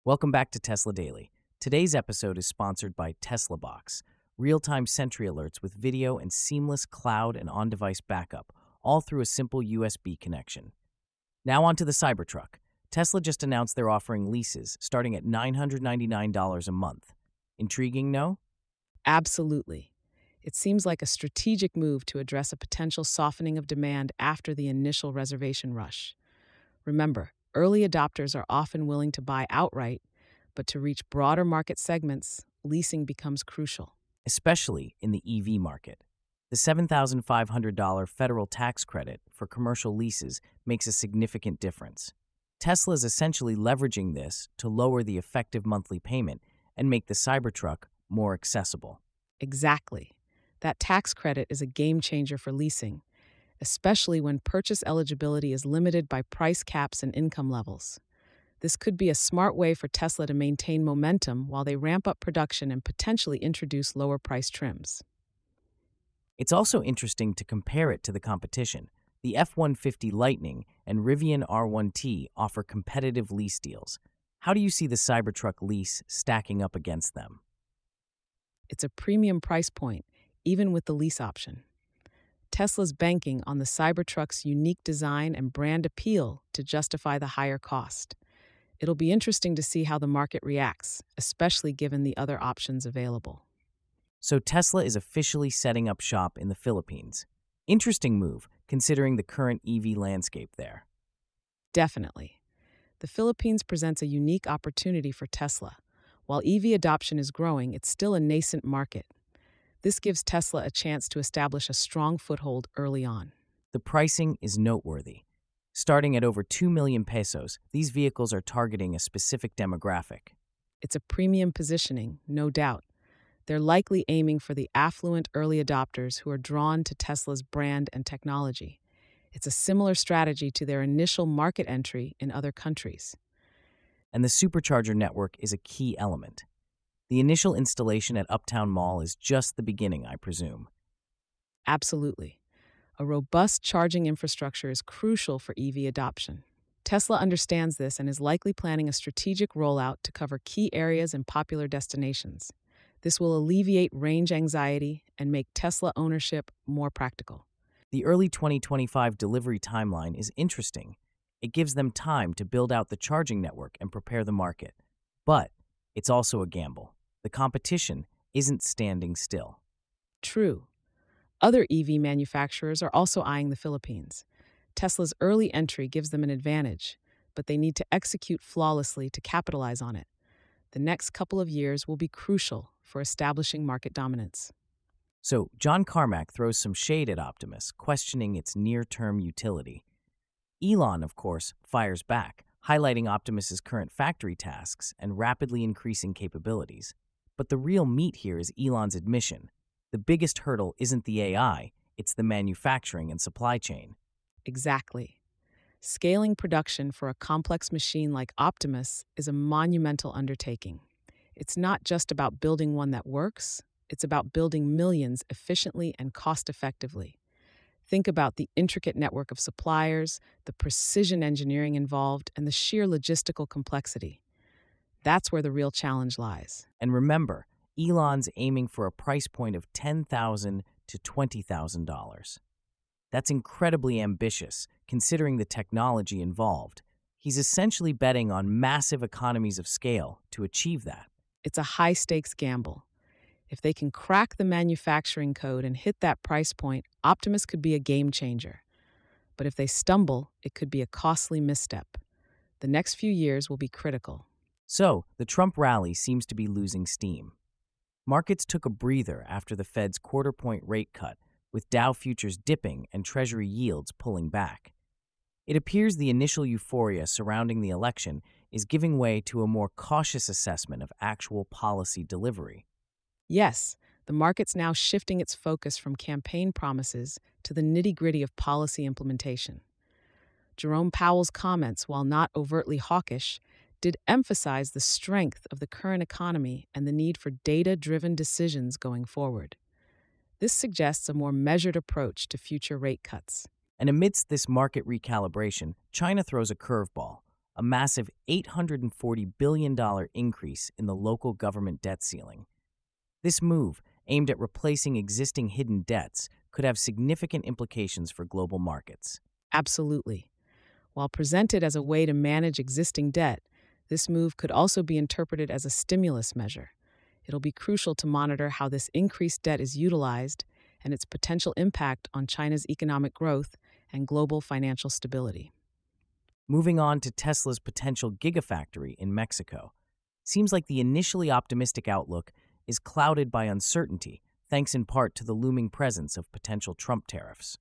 Welcome back to Tesla Daily. Today's episode is sponsored by Tesla Box, real-time Sentry alerts with video and seamless cloud and on-device backup, all through a simple USB connection. Now on to the Cybertruck. Tesla just announced they're offering leases starting at $999 a month. Intriguing, no? Absolutely. It seems like a strategic move to address a potential softening of demand after the initial reservation rush. Remember, early adopters are often willing to buy outright, but to reach broader market segments, leasing becomes crucial. Especially in the EV market. The $7,500 federal tax credit for commercial leases makes a significant difference. Tesla is essentially leveraging this to lower the effective monthly payment and make the Cybertruck more accessible. Exactly. That tax credit is a game changer for leasing, especially when purchase eligibility is limited by price caps and income levels. This could be a smart way for Tesla to maintain momentum while they ramp up production and potentially introduce lower price trims. It's also interesting to compare it to the competition. The F-150 Lightning and Rivian R1T offer competitive lease deals. How do you see the Cybertruck lease stacking up against them? It's a premium price point, even with the lease option. Tesla's banking on the Cybertruck's unique design and brand appeal to justify the higher cost. It'll be interesting to see how the market reacts, especially given the other options available. So Tesla is officially setting up shop in the Philippines. Interesting move, considering the current EV landscape there. Definitely. The Philippines presents a unique opportunity for Tesla. While EV adoption is growing, it's still a nascent market. This gives Tesla a chance to establish a strong foothold early on. The pricing is noteworthy. Starting at over 2 million pesos, these vehicles are targeting a specific demographic. It's a premium positioning, no doubt. They're likely aiming for the affluent early adopters who are drawn to Tesla's brand and technology. It's a similar strategy to their initial market entry in other countries. And the supercharger network is a key element. The initial installation at Uptown Mall is just the beginning, I presume. Absolutely. A robust charging infrastructure is crucial for EV adoption. Tesla understands this and is likely planning a strategic rollout to cover key areas and popular destinations. This will alleviate range anxiety and make Tesla ownership more practical. The early 2025 delivery timeline is interesting. It gives them time to build out the charging network and prepare the market. But it's also a gamble. The competition isn't standing still. True. Other EV manufacturers are also eyeing the Philippines. Tesla's early entry gives them an advantage, but they need to execute flawlessly to capitalize on it. The next couple of years will be crucial for establishing market dominance. So, John Carmack throws some shade at Optimus, questioning its near-term utility. Elon, of course, fires back, highlighting Optimus's current factory tasks and rapidly increasing capabilities. But the real meat here is Elon's admission. The biggest hurdle isn't the AI, it's the manufacturing and supply chain. Exactly. Scaling production for a complex machine like Optimus is a monumental undertaking. It's not just about building one that works, it's about building millions efficiently and cost-effectively. Think about the intricate network of suppliers, the precision engineering involved, and the sheer logistical complexity. That's where the real challenge lies. And remember, Elon's aiming for a price point of $10,000 to $20,000. That's incredibly ambitious, considering the technology involved. He's essentially betting on massive economies of scale to achieve that. It's a high-stakes gamble. If they can crack the manufacturing code and hit that price point, Optimus could be a game changer. But if they stumble, it could be a costly misstep. The next few years will be critical. So, the Trump rally seems to be losing steam. Markets took a breather after the Fed's quarter-point rate cut, with Dow futures dipping and Treasury yields pulling back. It appears the initial euphoria surrounding the election is giving way to a more cautious assessment of actual policy delivery. Yes, the market's now shifting its focus from campaign promises to the nitty-gritty of policy implementation. Jerome Powell's comments, while not overtly hawkish, did emphasize the strength of the current economy and the need for data-driven decisions going forward. This suggests a more measured approach to future rate cuts. And amidst this market recalibration, China throws a curveball, a massive $840 billion increase in the local government debt ceiling. This move, aimed at replacing existing hidden debts, could have significant implications for global markets. Absolutely. While presented as a way to manage existing debt, this move could also be interpreted as a stimulus measure. It'll be crucial to monitor how this increased debt is utilized and its potential impact on China's economic growth and global financial stability. Moving on to Tesla's potential gigafactory in Mexico. Seems like the initially optimistic outlook is clouded by uncertainty, thanks in part to the looming presence of potential Trump tariffs.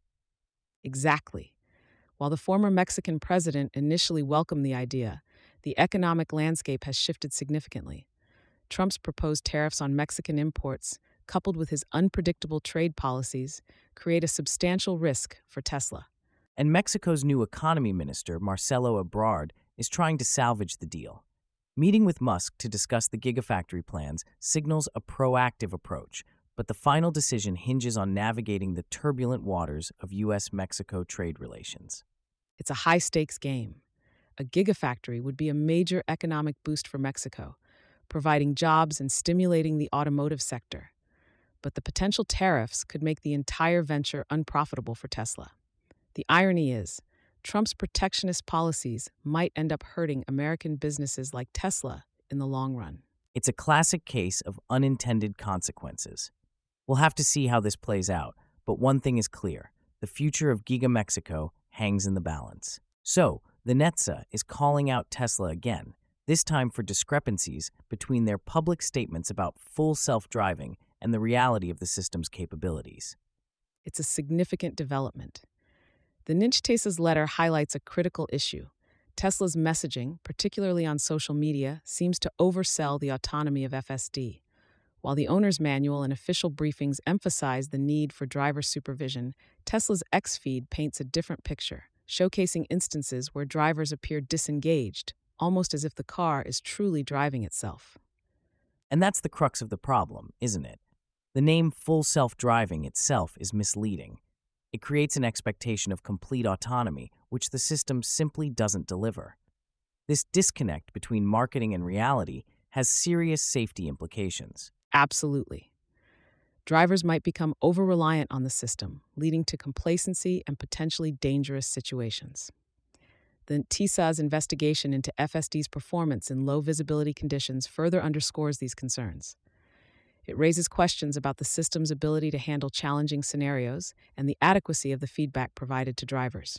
Exactly. While the former Mexican president initially welcomed the idea, the economic landscape has shifted significantly. Trump's proposed tariffs on Mexican imports, coupled with his unpredictable trade policies, create a substantial risk for Tesla. And Mexico's new economy minister, Marcelo Ebrard, is trying to salvage the deal. Meeting with Musk to discuss the gigafactory plans signals a proactive approach, but the final decision hinges on navigating the turbulent waters of U.S.-Mexico trade relations. It's a high-stakes game. A gigafactory would be a major economic boost for Mexico, providing jobs and stimulating the automotive sector. But the potential tariffs could make the entire venture unprofitable for Tesla. The irony is, Trump's protectionist policies might end up hurting American businesses like Tesla in the long run. It's a classic case of unintended consequences. We'll have to see how this plays out, but one thing is clear: the future of Giga Mexico hangs in the balance. So, the NHTSA is calling out Tesla again, this time for discrepancies between their public statements about full self-driving and the reality of the system's capabilities. It's a significant development. The NHTSA's letter highlights a critical issue. Tesla's messaging, particularly on social media, seems to oversell the autonomy of FSD. While the owner's manual and official briefings emphasize the need for driver supervision, Tesla's X-Feed paints a different picture, showcasing instances where drivers appear disengaged, almost as if the car is truly driving itself. And that's the crux of the problem, isn't it? The name full self-driving itself is misleading. It creates an expectation of complete autonomy, which the system simply doesn't deliver. This disconnect between marketing and reality has serious safety implications. Absolutely. Drivers might become over-reliant on the system, leading to complacency and potentially dangerous situations. The TISA's investigation into FSD's performance in low-visibility conditions further underscores these concerns. It raises questions about the system's ability to handle challenging scenarios and the adequacy of the feedback provided to drivers.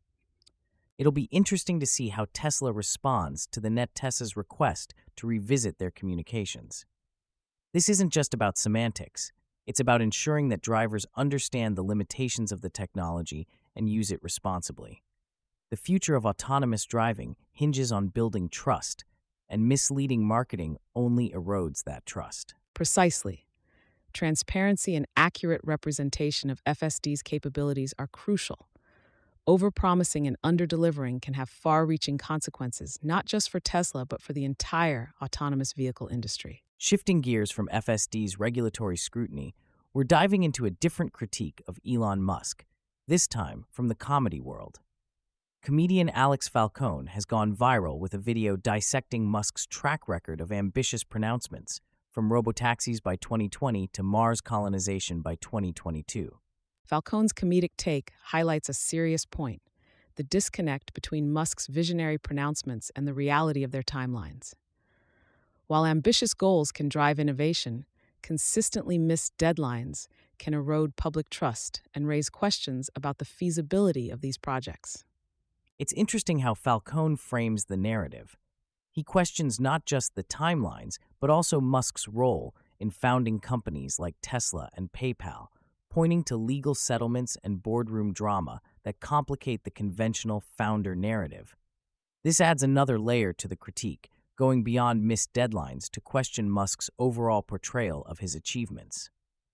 It'll be interesting to see how Tesla responds to the NHTSA's request to revisit their communications. This isn't just about semantics. It's about ensuring that drivers understand the limitations of the technology and use it responsibly. The future of autonomous driving hinges on building trust, and misleading marketing only erodes that trust. Precisely. Transparency and accurate representation of FSD's capabilities are crucial. Overpromising and underdelivering can have far-reaching consequences, not just for Tesla, but for the entire autonomous vehicle industry. Shifting gears from FSD's regulatory scrutiny, we're diving into a different critique of Elon Musk, this time from the comedy world. Comedian Alex Falcone has gone viral with a video dissecting Musk's track record of ambitious pronouncements, from robotaxis by 2020 to Mars colonization by 2022. Falcone's comedic take highlights a serious point: the disconnect between Musk's visionary pronouncements and the reality of their timelines. While ambitious goals can drive innovation, consistently missed deadlines can erode public trust and raise questions about the feasibility of these projects. It's interesting how Falcone frames the narrative. He questions not just the timelines, but also Musk's role in founding companies like Tesla and PayPal, pointing to legal settlements and boardroom drama that complicate the conventional founder narrative. This adds another layer to the critique, going beyond missed deadlines to question Musk's overall portrayal of his achievements.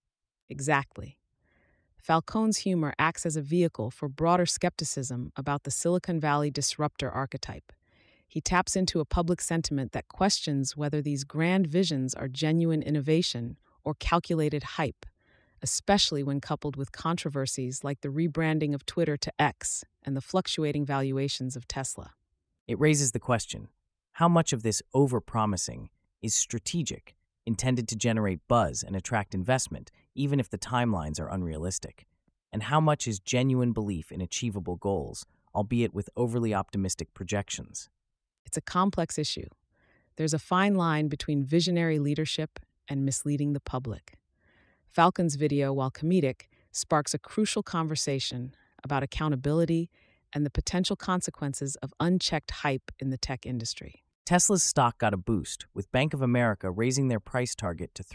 Exactly. Falcone's humor acts as a vehicle for broader skepticism about the Silicon Valley disruptor archetype. He taps into a public sentiment that questions whether these grand visions are genuine innovation or calculated hype, especially when coupled with controversies like the rebranding of Twitter to X and the fluctuating valuations of Tesla. It raises the question, how much of this overpromising is strategic, intended to generate buzz and attract investment, even if the timelines are unrealistic? And how much is genuine belief in achievable goals, albeit with overly optimistic projections? It's a complex issue. There's a fine line between visionary leadership and misleading the public. Falcon's video, while comedic, sparks a crucial conversation about accountability and the potential consequences of unchecked hype in the tech industry. Tesla's stock got a boost, with Bank of America raising their price target to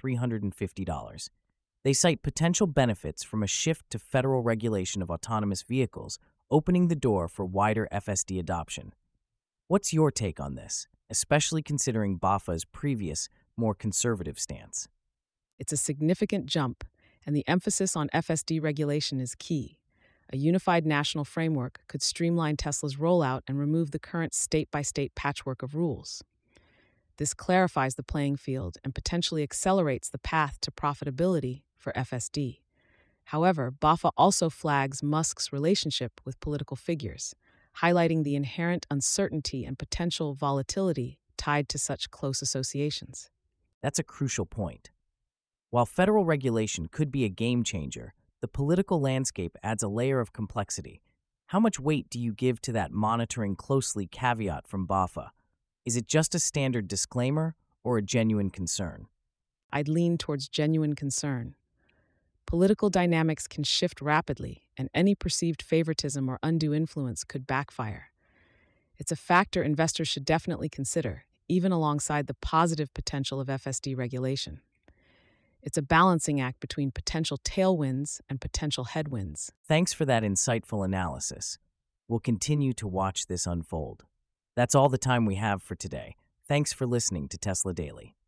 $350. They cite potential benefits from a shift to federal regulation of autonomous vehicles, opening the door for wider FSD adoption. What's your take on this, especially considering BAFA's previous, more conservative stance? It's a significant jump, and the emphasis on FSD regulation is key. A unified national framework could streamline Tesla's rollout and remove the current state-by-state patchwork of rules. This clarifies the playing field and potentially accelerates the path to profitability for FSD. However, BAFA also flags Musk's relationship with political figures, highlighting the inherent uncertainty and potential volatility tied to such close associations. That's a crucial point. While federal regulation could be a game changer, the political landscape adds a layer of complexity. How much weight do you give to that monitoring closely caveat from BAFA? Is it just a standard disclaimer or a genuine concern? I'd lean towards genuine concern. Political dynamics can shift rapidly, and any perceived favoritism or undue influence could backfire. It's a factor investors should definitely consider, even alongside the positive potential of FSD regulation. It's a balancing act between potential tailwinds and potential headwinds. Thanks for that insightful analysis. We'll continue to watch this unfold. That's all the time we have for today. Thanks for listening to Tesla Daily.